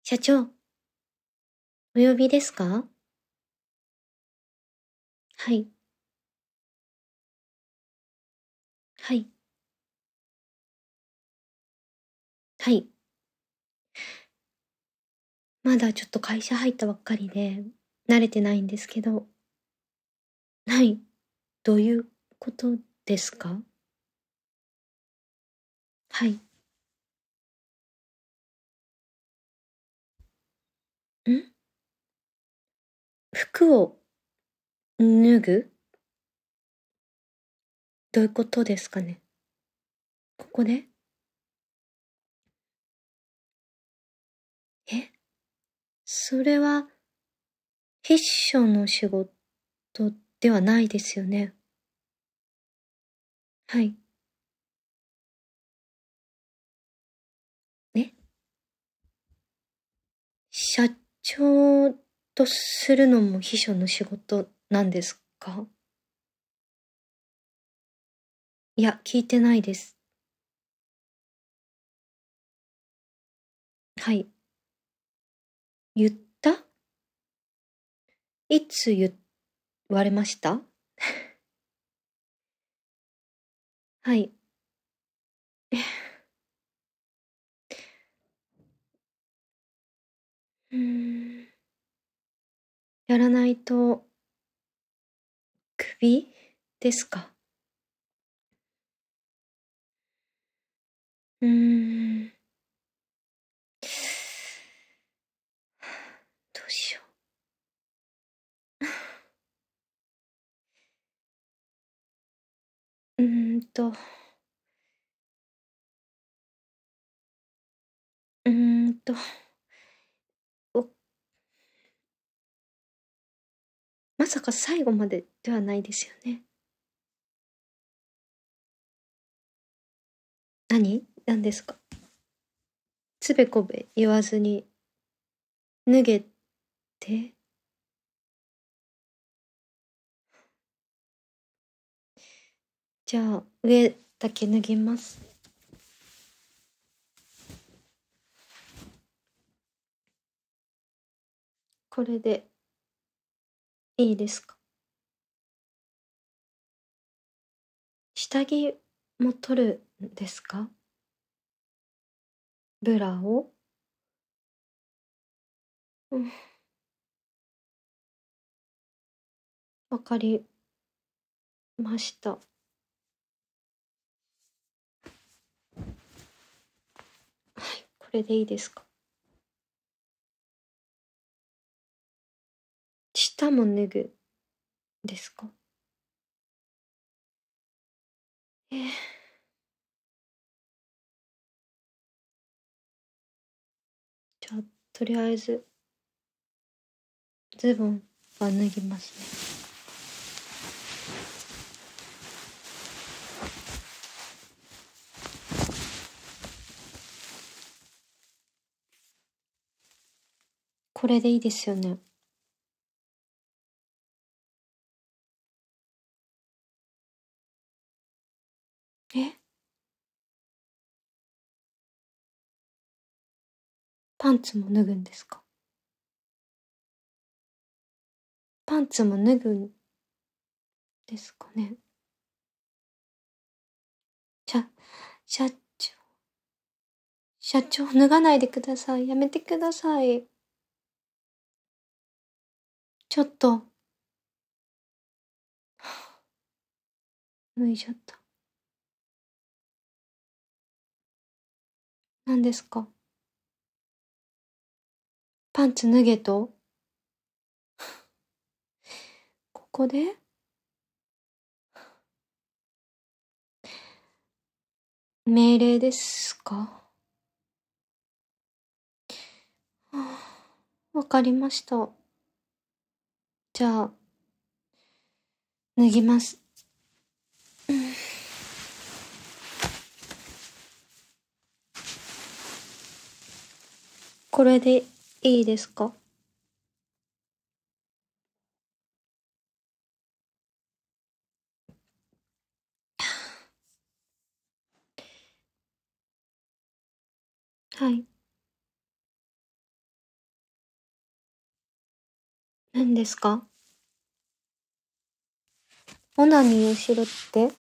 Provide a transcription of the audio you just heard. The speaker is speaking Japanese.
社長、お呼びですか？はい。はい。はい。まだちょっと会社入ったばっかりで、慣れてないんですけど。はい。どういうことですか？はい。服を脱ぐ？どういうことですかね？ここで？え？それは、秘書の仕事ではないですよね？はい。え？社長とするのも秘書の仕事なんですか？いや、聞いてないです。はい。言った？いつ言われました？はい。うーん。やらないと、クビですか？うーん。どうしよう。うーんと、おまさか最後までではないですよね？何ですか？つべこべ言わずに、脱げて？じゃあ、上だけ脱ぎます。これでいいですか？下着も取るんですか？ブラを？うん、わかりました。はい、これでいいですか？下も脱ぐですか？えー、じゃあ、とりあえず、ズボンは脱ぎますね。これでいいですよね？え？パンツも脱ぐんですか？パンツも脱ぐんですかね？社、社長、社長、脱がないでください。やめてください。ちょっと、脱いじゃった。何ですか？パンツ脱げと？ここで？命令ですか？はあ、わかりました。じゃあ、脱ぎます。これでいいですか？はい。 何ですか？オナニーをしろって？